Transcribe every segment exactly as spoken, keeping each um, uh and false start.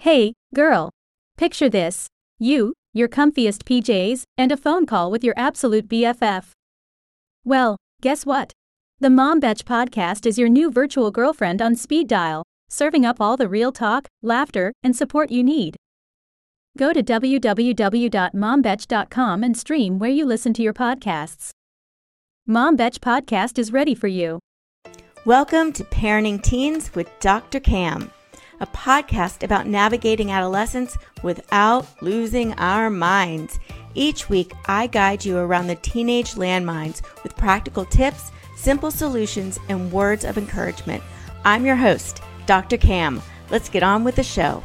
Hey, girl. Picture this. You, your comfiest P Js, and a phone call with your absolute B F F. Well, guess what? The Mom Betch podcast is your new virtual girlfriend on speed dial, serving up all the real talk, laughter, and support you need. Go to w w w dot mom betch dot com and stream where you listen to your podcasts. Mom Betch podcast is ready for you. Welcome to Parenting Teens with Doctor Cam, a podcast about navigating adolescence without losing our minds. Each week, I guide you around the teenage landmines with practical tips, simple solutions, and words of encouragement. I'm your host, Doctor Cam. Let's get on with the show.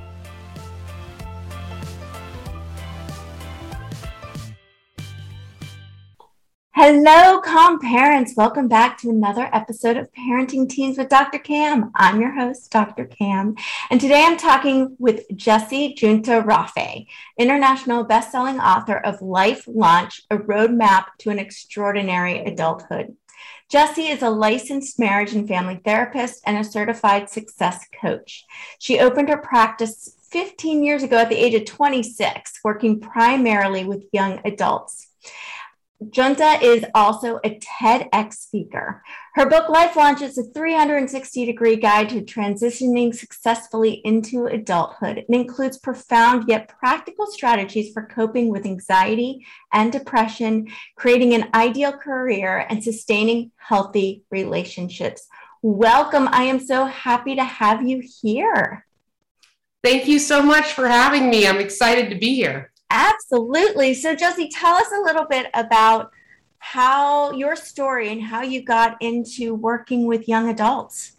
Hello, Calm Parents. Welcome back to another episode of Parenting Teens with Doctor Cam. I'm your host, Doctor Cam, and today I'm talking with Jessie Junta-Raffe, international best-selling author of Life Launch, A Roadmap to an Extraordinary Adulthood. Jessie is a licensed marriage and family therapist and a certified success coach. She opened her practice fifteen years ago at the age of twenty-six, working primarily with young adults. Junta is also a TEDx speaker. Her book, Life Launch, is a three hundred sixty degree guide to transitioning successfully into adulthood. It includes profound yet practical strategies for coping with anxiety and depression, creating an ideal career, and sustaining healthy relationships. Welcome. I am so happy to have you here. Thank you so much for having me. I'm excited to be here. Absolutely. So, Jessie, tell us a little bit about how your story and how you got into working with young adults.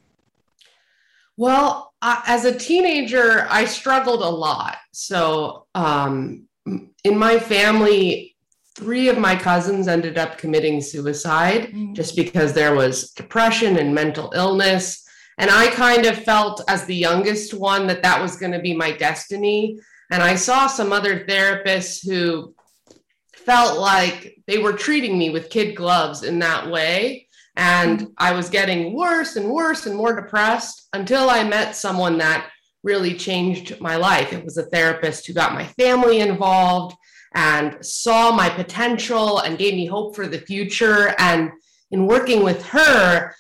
Well, uh, as a teenager, I struggled a lot. So um, in my family, three of my cousins ended up committing suicide mm-hmm. just because there was depression and mental illness. And I kind of felt as the youngest one that that was going to be my destiny. And I saw some other therapists who felt like they were treating me with kid gloves in that way. And I was getting worse and worse and more depressed until I met someone that really changed my life. It was a therapist who got my family involved and saw my potential and gave me hope for the future. And in working with her,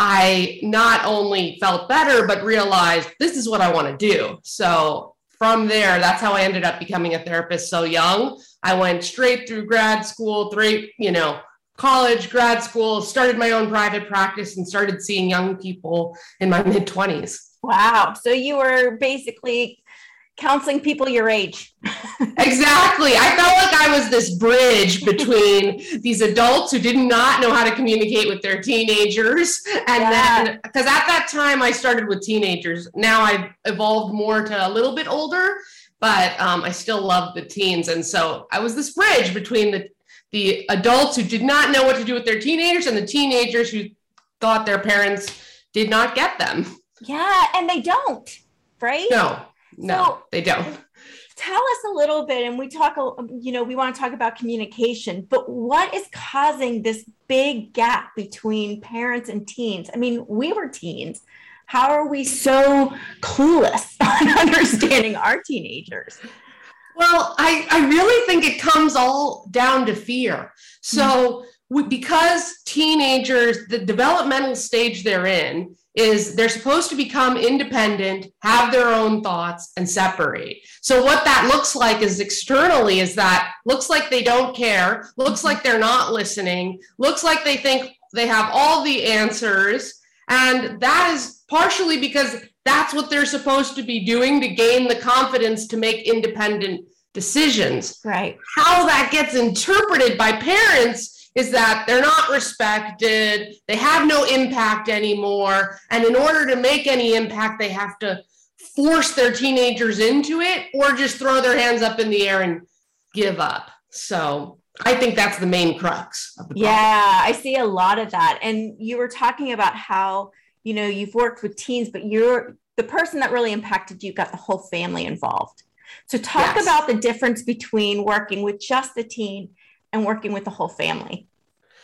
I not only felt better, but realized this is what I want to do. So from there, that's how I ended up becoming a therapist so young. I went straight through grad school, through, you know, college, grad school, started my own private practice and started seeing young people in my mid twenties. Wow. So you were basically counseling people your age. Exactly. I felt like I was this bridge between these adults who did not know how to communicate with their teenagers. And yeah. then, because at that time I started with teenagers. Now I've evolved more to a little bit older, but um, I still love the teens. And so I was this bridge between the, the adults who did not know what to do with their teenagers and the teenagers who thought their parents did not get them. Yeah. And they don't, right? No. No, so, they don't. Tell us a little bit, and we talk, you know, we want to talk about communication, but what is causing this big gap between parents and teens? I mean, we were teens. How are we so clueless on understanding our teenagers? Well, I, I really think it comes all down to fear. So mm-hmm. we, because teenagers, the developmental stage they're in, is they're supposed to become independent, have their own thoughts, and separate. So what that looks like is externally is that looks like they don't care, looks like they're not listening, looks like they think they have all the answers. And that is partially because that's what they're supposed to be doing to gain the confidence to make independent decisions. Right. How that gets interpreted by parents is that they're not respected, they have no impact anymore, and in order to make any impact, they have to force their teenagers into it or just throw their hands up in the air and give up. So I think that's the main crux of the problem. Yeah, I see a lot of that. And you were talking about how, you know, you've worked with teens, but you're the person that really impacted you got the whole family involved. So talk yes. about the difference between working with just the teen and working with the whole family.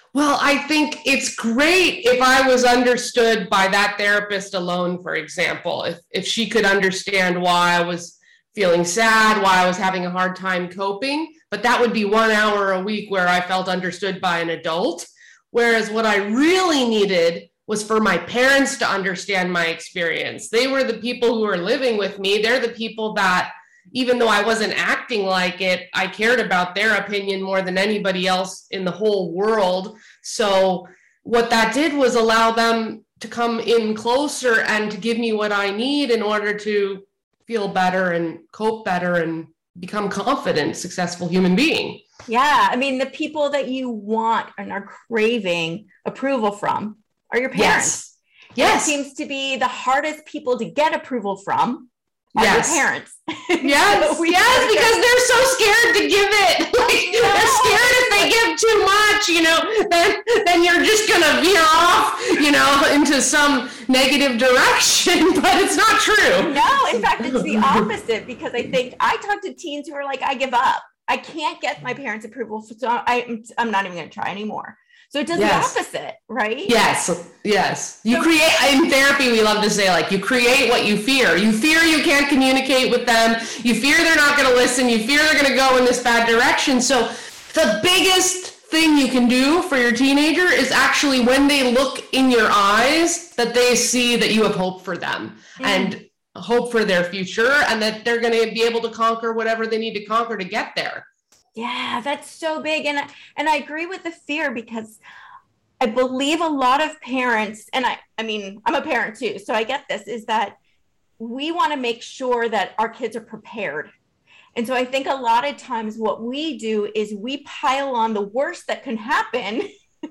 Well, I think it's great if I was understood by that therapist alone, for example, if, if she could understand why I was feeling sad, why I was having a hard time coping, but that would be one hour a week where I felt understood by an adult. Whereas what I really needed was for my parents to understand my experience. They were the people who were living with me. They're the people that, even though I wasn't acting like it, I cared about their opinion more than anybody else in the whole world. So what that did was allow them to come in closer and to give me what I need in order to feel better and cope better and become confident, successful human being. Yeah. I mean, the people that you want and are craving approval from are your parents. Yes. Yes. It seems to be the hardest people to get approval from. Yes. Your parents. Yes, so yes, because they're so scared to give it. Like, no. They're scared if they give too much, you know, then then you're just gonna veer off, you know, into some negative direction. But it's not true. No, in fact, it's the opposite, because I think I talk to teens who are like, I give up. I can't get my parents' approval, so I, I'm not even going to try anymore. So it does yes. the opposite, right? Yes, yes. You create, in therapy, we love to say, like, you create what you fear. You fear you can't communicate with them. You fear they're not going to listen. You fear they're going to go in this bad direction. So the biggest thing you can do for your teenager is actually, when they look in your eyes, that they see that you have hope for them mm. and hope for their future, and that they're going to be able to conquer whatever they need to conquer to get there. Yeah, that's so big. And, and I agree with the fear, because I believe a lot of parents, and I, I mean, I'm a parent too, so I get this, is that we want to make sure that our kids are prepared. And so I think a lot of times what we do is we pile on the worst that can happen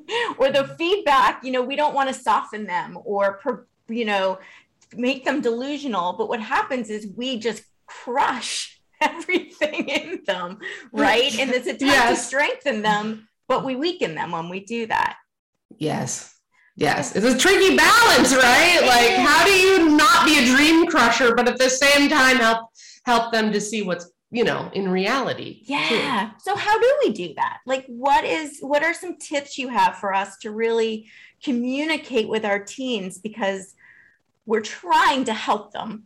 or the feedback, you know, we don't want to soften them or, you know, make them delusional. But what happens is we just crush everything in them, right? And it's a time yes. to strengthen them, but we weaken them when we do that. Yes. Yes. It's a tricky balance, right? Like, how do you not be a dream crusher, but at the same time help help them to see what's, you know, in reality? Yeah. Too. So how do we do that? Like, what is, what are some tips you have for us to really communicate with our teens? Because we're trying to help them.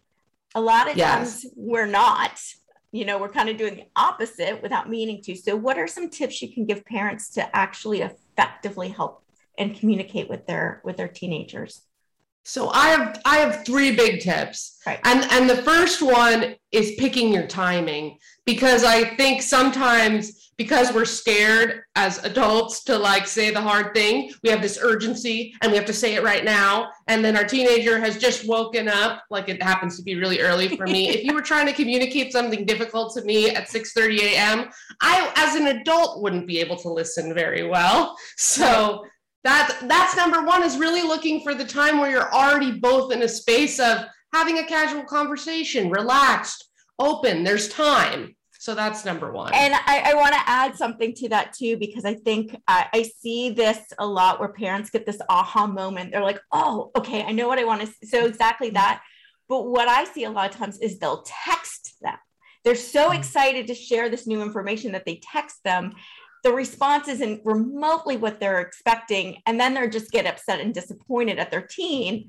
A lot of yes. times we're not, you know, we're kind of doing the opposite without meaning to. So what are some tips you can give parents to actually effectively help and communicate with their, with their teenagers? So I have, I have three big tips. Right. And, and the first one is picking your timing, because I think sometimes, because we're scared as adults to, like, say the hard thing, we have this urgency and we have to say it right now. And then our teenager has just woken up, like it happens to be really early for me. If you were trying to communicate something difficult to me at six thirty a.m., I, as an adult, wouldn't be able to listen very well. So that, that's number one, is really looking for the time where you're already both in a space of having a casual conversation, relaxed, open, there's time. So that's number one. And I, I want to add something to that too, because I think I, I see this a lot where parents get this aha moment. They're like, oh, okay, I know what I want to. So exactly that. But what I see a lot of times is they'll text them. They're so excited to share this new information that they text them. The response isn't remotely what they're expecting. And then they're just get upset and disappointed at their teen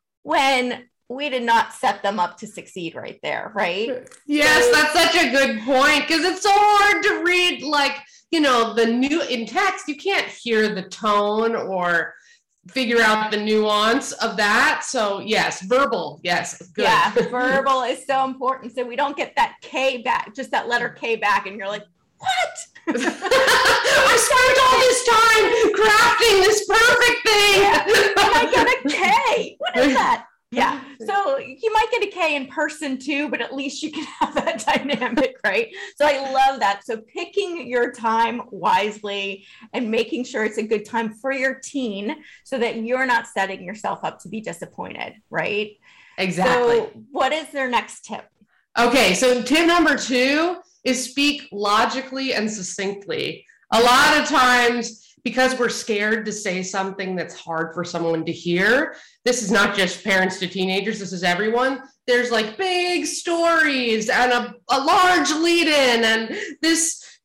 when we did not set them up to succeed right there, right? Yes, so, that's such a good point, because it's so hard to read, like, you know, the new in text, you can't hear the tone or figure out the nuance of that. So yes, verbal, yes, good. Yeah, verbal is so important. So we don't get that K back, just that letter K back, and you're like, what? I spent all this time crafting this perfect thing. Yeah. And I get a K. What is that? Yeah. So you might get a K in person too, but at least you can have that dynamic, right? So I love that. So picking your time wisely and making sure it's a good time for your teen so that you're not setting yourself up to be disappointed, right? Exactly. So what is their next tip? Okay. So tip number two is speak logically and succinctly. A lot of times, because we're scared to say something that's hard for someone to hear, this is not just parents to teenagers, this is everyone. There's like big stories and a, a large lead in and this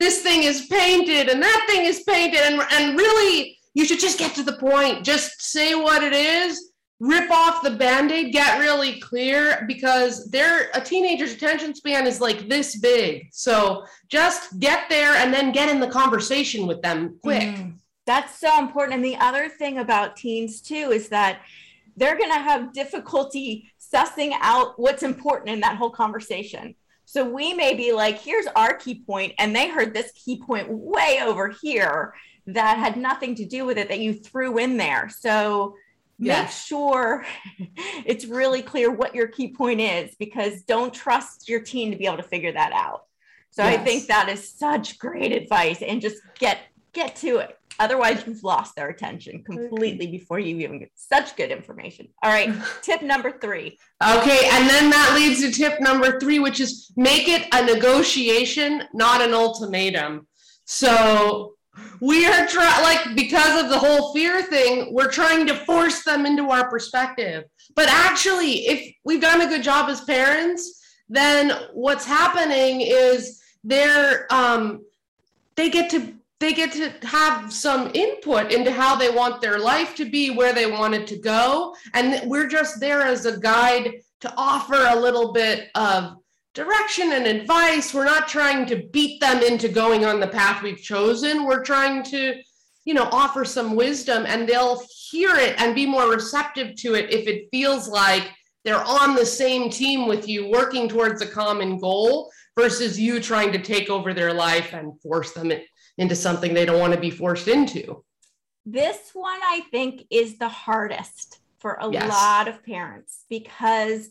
this thing is painted and that thing is painted. And, and really, you should just get to the point. Just say what it is. Rip off the Band-Aid, get really clear, because they're, a teenager's attention span is like this big. So just get there and then get in the conversation with them quick. Mm, that's so important. And the other thing about teens too is that they're going to have difficulty sussing out what's important in that whole conversation. So we may be like, here's our key point, and they heard this key point way over here that had nothing to do with it that you threw in there. So Yes. Make sure it's really clear what your key point is, because don't trust your teen to be able to figure that out. So yes. I think that is such great advice, and just get get to it. Otherwise, you've lost their attention completely before you even get such good information. All right, tip number three. Okay, and then that leads to tip number three, which is make it a negotiation, not an ultimatum. So we are trying, like, because of the whole fear thing, we're trying to force them into our perspective. But actually, if we've done a good job as parents, then what's happening is they're um, they get to they get to have some input into how they want their life to be, where they want it to go, and we're just there as a guide to offer a little bit of direction and advice. We're not trying to beat them into going on the path we've chosen. We're trying to, you know, offer some wisdom, and they'll hear it and be more receptive to it if it feels like they're on the same team with you, working towards a common goal, versus you trying to take over their life and force them into something they don't want to be forced into. This one, I think, is the hardest for a yes. lot of parents, because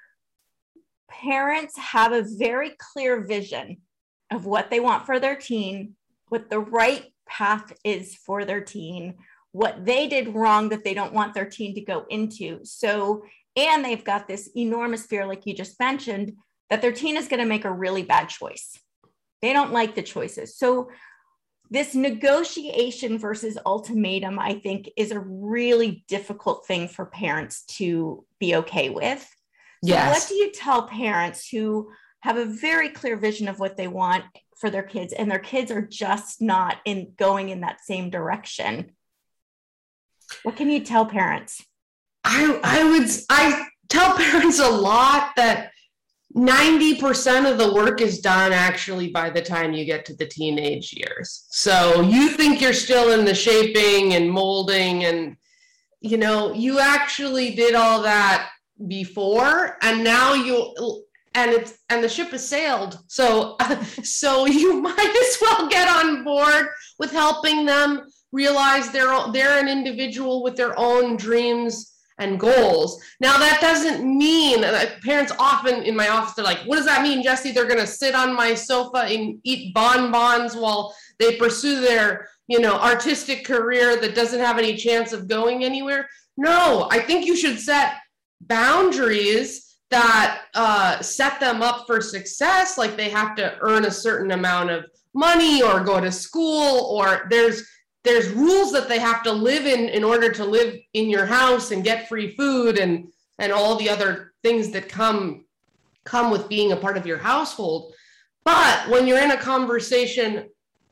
parents have a very clear vision of what they want for their teen, what the right path is for their teen, what they did wrong that they don't want their teen to go into. So, and they've got this enormous fear, like you just mentioned, that their teen is going to make a really bad choice. They don't like the choices. So this negotiation versus ultimatum, I think, is a really difficult thing for parents to be okay with. So yes. What do you tell parents who have a very clear vision of what they want for their kids, and their kids are just not in going in that same direction? What can you tell parents? I I would I tell parents a lot that ninety percent of the work is done actually by the time you get to the teenage years. So you think you're still in the shaping and molding, and you know, you actually did all that before, and now you and it's and the ship has sailed. So uh, so you might as well get on board with helping them realize they're they're an individual with their own dreams and goals. Now that doesn't mean that parents often in my office, they're like, what does that mean, Jesse? They're going to sit on my sofa and eat bonbons while they pursue their, you know, artistic career that doesn't have any chance of going anywhere? No, I think you should set boundaries that uh, set them up for success. Like they have to earn a certain amount of money or go to school, or there's there's rules that they have to live in in order to live in your house and get free food and and all the other things that come come with being a part of your household. But when you're in a conversation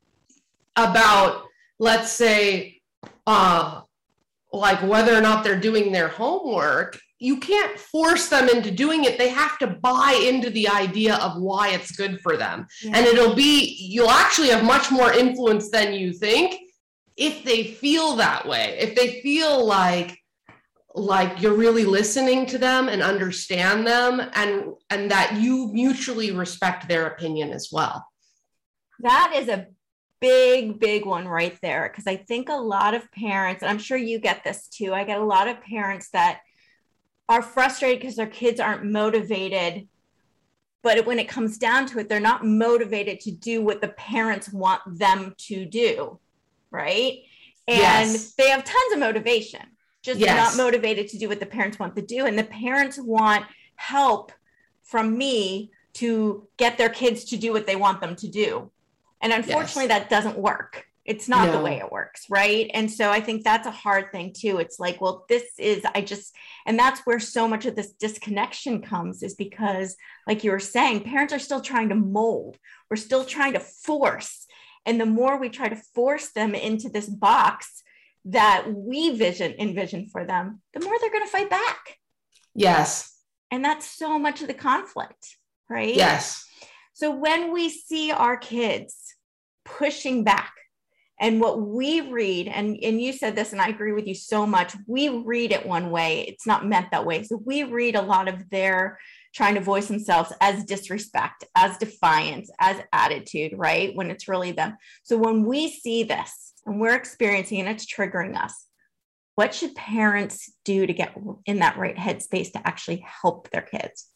about, let's say, uh, like whether or not they're doing their homework, you can't force them into doing it. They have to buy into the idea of why it's good for them. Yeah. And it'll be, you'll actually have much more influence than you think if they feel that way. If they feel like, like you're really listening to them and understand them, and, and that you mutually respect their opinion as well. That is a big, big one right there. Because I think a lot of parents, and I'm sure you get this too, I get a lot of parents that are frustrated because their kids aren't motivated, but when it comes down to it, they're not motivated to do what the parents want them to do, right? And yes. They have tons of motivation, just yes. not motivated to do what the parents want to do. And the parents want help from me to get their kids to do what they want them to do. And unfortunately, yes. that doesn't work. It's not No. the way it works, right? And so I think that's a hard thing too. It's like, well, this is, I just, and that's where so much of this disconnection comes, is because, like you were saying, parents are still trying to mold. We're still trying to force. And the more we try to force them into this box that we vision envision for them, the more they're going to fight back. Yes. And that's so much of the conflict, right? Yes. So when we see our kids pushing back, and what we read, and, and you said this, and I agree with you so much, we read it one way. It's not meant that way. So we read a lot of their trying to voice themselves as disrespect, as defiance, as attitude, right? When it's really them. So when we see this and we're experiencing and it's triggering us, what should parents do to get in that right headspace to actually help their kids?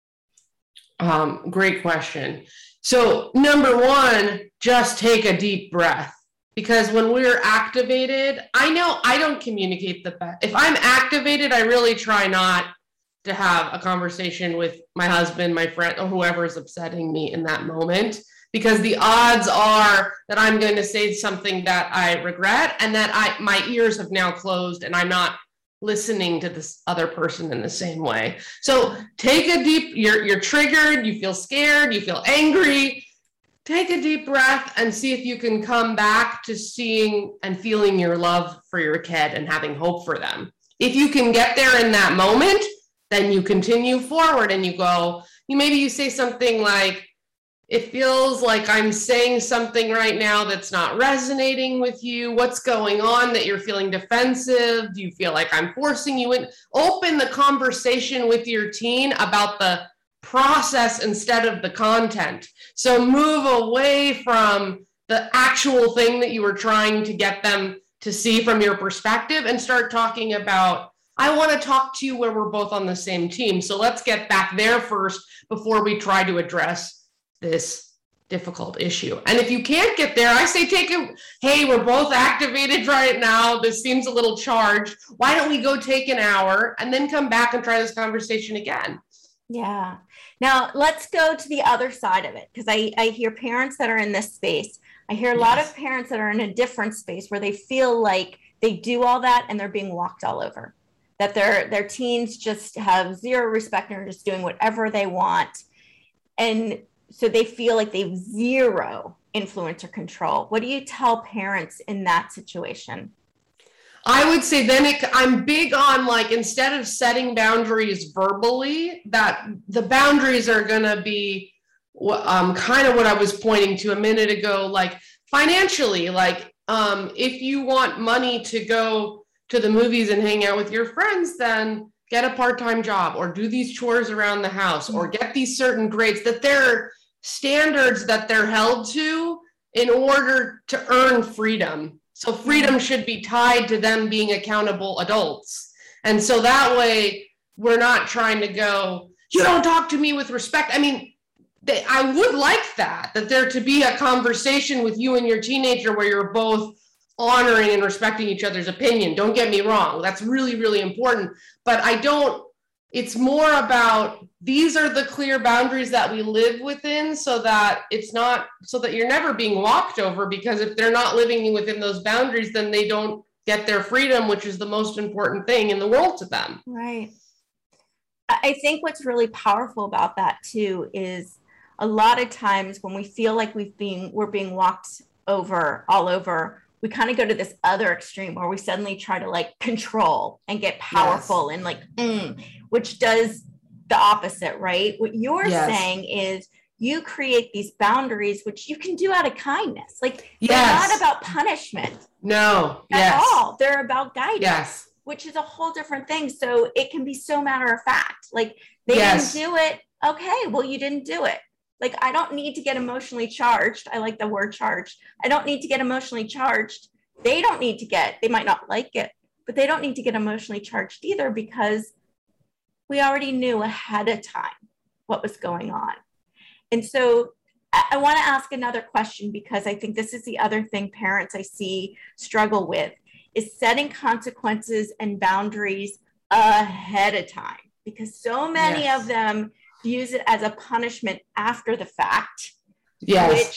Um, great question. So number one, just take a deep breath. Because when we're activated, I know I don't communicate the best. If I'm activated, I really try not to have a conversation with my husband, my friend, or whoever is upsetting me in that moment, because the odds are that I'm going to say something that I regret, and that I my ears have now closed and I'm not listening to this other person in the same way. So take a deep, you're you're triggered, you feel scared, you feel angry. Take a deep breath and see if you can come back to seeing and feeling your love for your kid and having hope for them. If you can get there in that moment, then you continue forward and you go, you maybe you say something like, it feels like I'm saying something right now that's not resonating with you. What's going on that you're feeling defensive? Do you feel like I'm forcing you in? Open the conversation with your teen about the process instead of the content. So move away from the actual thing that you were trying to get them to see from your perspective and start talking about, I want to talk to you where we're both on the same team. So let's get back there first before we try to address this difficult issue. And if you can't get there, I say take a, hey, we're both activated right now. This seems a little charged. Why don't we go take an hour and then come back and try this conversation again? Yeah. Now let's go to the other side of it, because I, I hear parents that are in this space. I hear a yes. lot of parents that are in a different space where they feel like they do all that and they're being walked all over, that their their teens just have zero respect and are just doing whatever they want. And so they feel like they have zero influence or control. What do you tell parents in that situation? I would say then it, I'm big on, like, instead of setting boundaries verbally, that the boundaries are going to be um, kind of what I was pointing to a minute ago, like financially, like um, if you want money to go to the movies and hang out with your friends, then get a part-time job or do these chores around the house or get these certain grades, that they're standards that they're held to in order to earn freedom. So freedom should be tied to them being accountable adults. And so that way we're not trying to go, you don't talk to me with respect. I mean, they, I would like that, that there to be a conversation with you and your teenager where you're both honoring and respecting each other's opinion. Don't get me wrong. That's really, really important. But I don't, it's more about, these are the clear boundaries that we live within, so that it's not, so that you're never being walked over, because if they're not living within those boundaries, then they don't get their freedom, which is the most important thing in the world to them. Right. I think what's really powerful about that too is a lot of times when we feel like we've been, we're being walked over all over, we kind of go to this other extreme where we suddenly try to like control and get powerful yes. and like, mm, which does the opposite, right? What you're yes. saying is you create these boundaries, which you can do out of kindness. Like yes. they're not about punishment. No, at yes. all. They're about guidance, yes. which is a whole different thing. So it can be so matter of fact, like they yes. didn't do it. Okay, well, you didn't do it. Like, I don't need to get emotionally charged. I like the word charged. I don't need to get emotionally charged. They don't need to get, they might not like it, but they don't need to get emotionally charged either, because we already knew ahead of time what was going on. And so I, I want to ask another question, because I think this is the other thing parents I see struggle with, is setting consequences and boundaries ahead of time, because so many yes. of them use it as a punishment after the fact, yes. which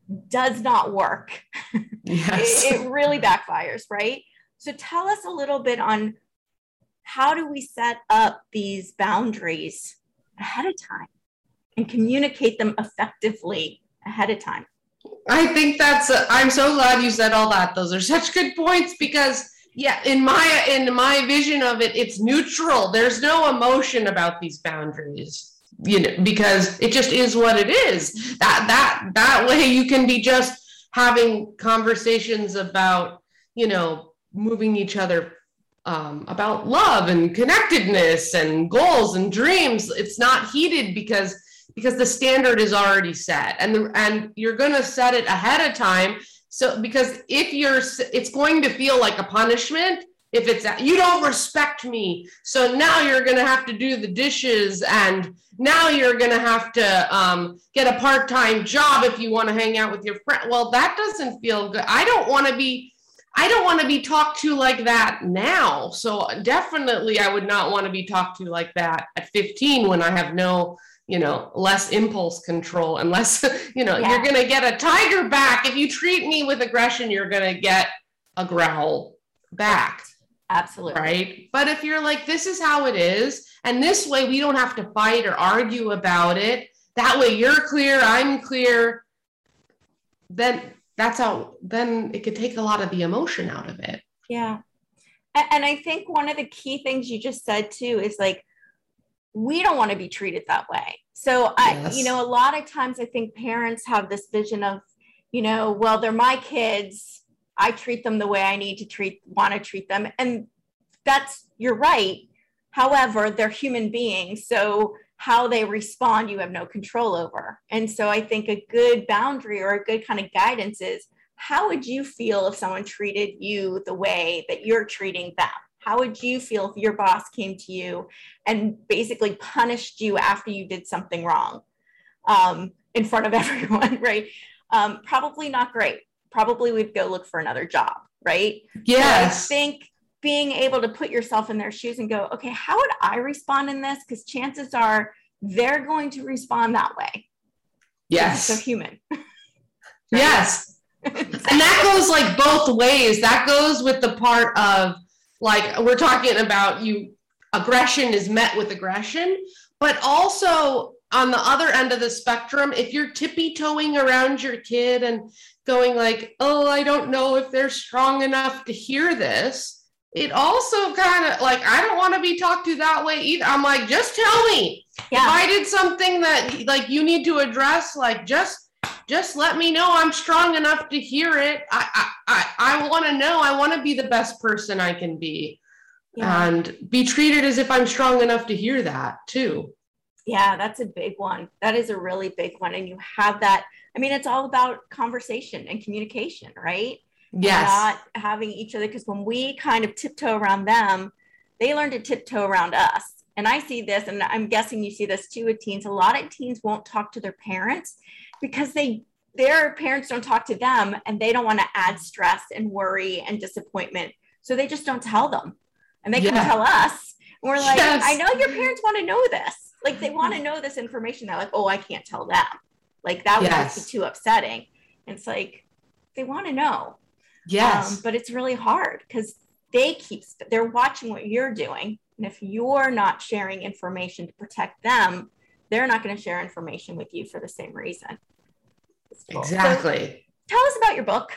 does not work. Yes. it, it really backfires, right? So tell us a little bit on how do we set up these boundaries ahead of time and communicate them effectively ahead of time? I think that's, a, I'm so glad you said all that. Those are such good points because yeah, in my, in my vision of it, it's neutral. There's no emotion about these boundaries, you know, because it just is what it is. That, that, that way you can be just having conversations about, you know, moving each other um, about love and connectedness and goals and dreams. It's not heated because because the standard is already set, and the, and you're going to set it ahead of time. So because if you're, it's going to feel like a punishment if it's you don't respect me, so now you're going to have to do the dishes, and now you're going to have to um, get a part-time job if you want to hang out with your friend. Well, that doesn't feel good. I don't want to be. I don't want to be talked to like that now. So definitely I would not want to be talked to like that at fifteen when I have no, you know, less impulse control, unless, you know, yeah. You're going to get a tiger back. If you treat me with aggression, you're going to get a growl back. Absolutely. Right. But if you're like, this is how it is, and this way we don't have to fight or argue about it. That way you're clear, I'm clear. Then that's how, then it could take a lot of the emotion out of it. Yeah. And I think one of the key things you just said too is like, we don't want to be treated that way. So I, yes. you know, a lot of times I think parents have this vision of, you know, well, they're my kids. I treat them the way I need to treat, want to treat them. And that's, you're right. However, they're human beings. So how they respond, you have no control over. And so I think a good boundary or a good kind of guidance is, how would you feel if someone treated you the way that you're treating them? How would you feel if your boss came to you and basically punished you after you did something wrong um, in front of everyone, right? Um, probably not great. Probably would go look for another job, right? Yes. So I think being able to put yourself in their shoes and go, okay, how would I respond in this? Because chances are they're going to respond that way. Yes. So human. Yes. And that goes like both ways. That goes with the part of, like, we're talking about you, aggression is met with aggression, but also on the other end of the spectrum, if you're tippy-toeing around your kid and going like, oh, I don't know if they're strong enough to hear this, it also kind of like, I don't want to be talked to that way either. I'm like, just tell me. Yeah. If I did something that like you need to address, like just just let me know I'm strong enough to hear it. I I I, I want to know. I want to be the best person I can be, yeah. And be treated as if I'm strong enough to hear that too. Yeah, that's a big one. That is a really big one. And you have that. I mean, it's all about conversation and communication, right? Yes. Not having each other, because when we kind of tiptoe around them, they learn to tiptoe around us. And I see this, and I'm guessing you see this too with teens. A lot of teens won't talk to their parents because they their parents don't talk to them, and they don't want to add stress and worry and disappointment. So they just don't tell them. And they yeah. can tell us. And we're like, yes. I know your parents want to know this. Like, they want to know this information. They're like, oh, I can't tell them. Like, that would yes. be too upsetting. And it's like, they want to know. Yes. Um, but it's really hard because they keep, they're watching what you're doing. And if you're not sharing information to protect them, they're not going to share information with you for the same reason. Cool. Exactly. So, tell us about your book.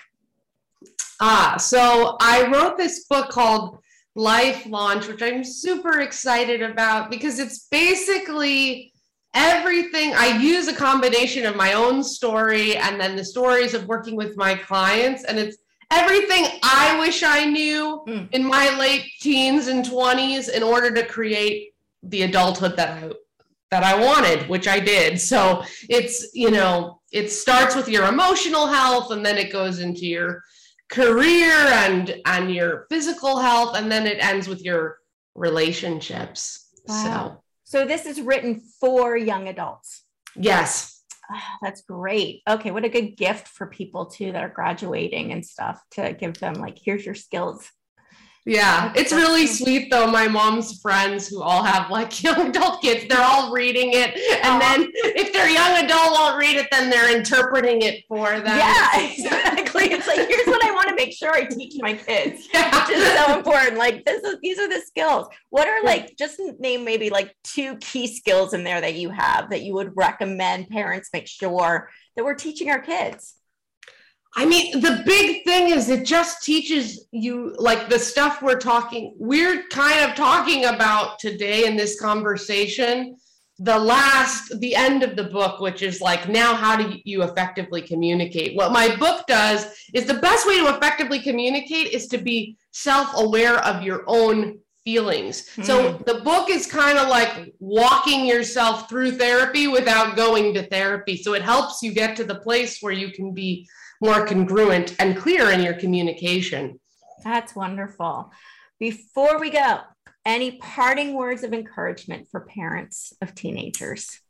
Ah, so I wrote this book called Life Launch, which I'm super excited about because it's basically everything. I use a combination of my own story and then the stories of working with my clients. And it's everything I wish I knew mm. in my late teens and twenties in order to create the adulthood that I that I wanted, which I did. So it's, you know, it starts with your emotional health, and then it goes into your career and and your physical health, and then it ends with your relationships. Wow. So so this is written for young adults. Yes. Oh, that's great. Okay, what a good gift for people too that are graduating and stuff, to give them like, here's your skills. Yeah, it's really sweet though. My mom's friends who all have like young adult kids, they're all reading it. And then if their young adult won't read it, then they're interpreting it for them. Yeah, exactly. It's like, here's what I want to make sure I teach my kids, yeah. which is so important. Like, this is, these are the skills. What are like, just name maybe like two key skills in there that you have that you would recommend parents make sure that we're teaching our kids? I mean, the big thing is it just teaches you, like, the stuff we're talking, we're kind of talking about today in this conversation, the last, the end of the book, which is like, now how do you effectively communicate? What my book does is the best way to effectively communicate is to be self-aware of your own feelings. Mm. So the book is kind of like walking yourself through therapy without going to therapy. So it helps you get to the place where you can be more congruent and clear in your communication. That's wonderful. Before we go, any parting words of encouragement for parents of teenagers?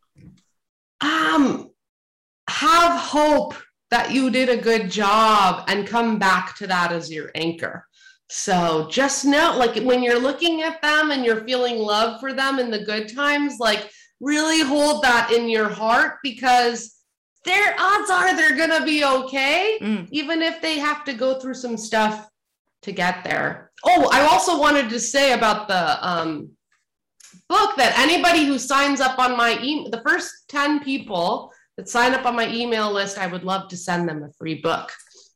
Um, have hope that you did a good job and come back to that as your anchor. So just know, like, when you're looking at them and you're feeling love for them in the good times, like, really hold that in your heart, because their odds are they're going to be okay, mm. even if they have to go through some stuff to get there. Oh, I also wanted to say about the um, book that anybody who signs up on my email, the first ten people that sign up on my email list, I would love to send them a free book.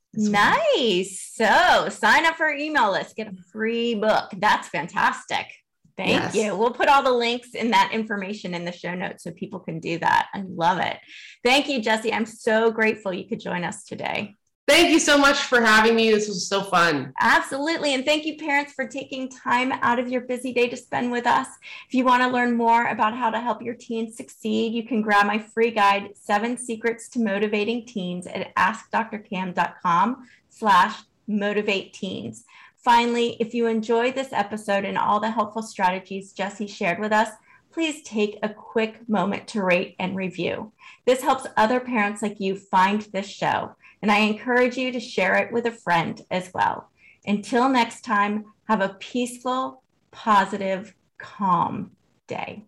Nice. So sign up for our email list, get a free book. That's fantastic. Thank yes. you. We'll put all the links in that information in the show notes so people can do that. I love it. Thank you, Jessie. I'm so grateful you could join us today. Thank you so much for having me. This was so fun. Absolutely. And thank you, parents, for taking time out of your busy day to spend with us. If you want to learn more about how to help your teens succeed, you can grab my free guide, Seven Secrets to Motivating Teens, at askdrcam.com slash motivate teens. Finally, if you enjoyed this episode and all the helpful strategies Jessie shared with us, please take a quick moment to rate and review. This helps other parents like you find this show, and I encourage you to share it with a friend as well. Until next time, have a peaceful, positive, calm day.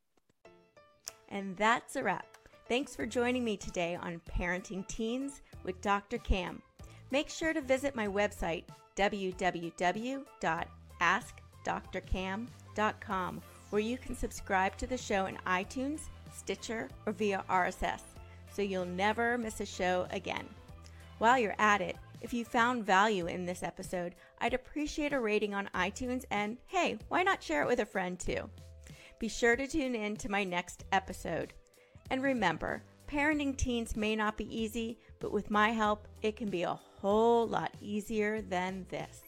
And that's a wrap. Thanks for joining me today on Parenting Teens with Doctor Cam. Make sure to visit my website, w w w dot ask dr cam dot com, where you can subscribe to the show in iTunes, Stitcher, or via R S S, so you'll never miss a show again. While you're at it, if you found value in this episode, I'd appreciate a rating on iTunes, and hey, why not share it with a friend too? Be sure to tune in to my next episode. And remember, parenting teens may not be easy, but with my help, it can be a whole lot easier than this.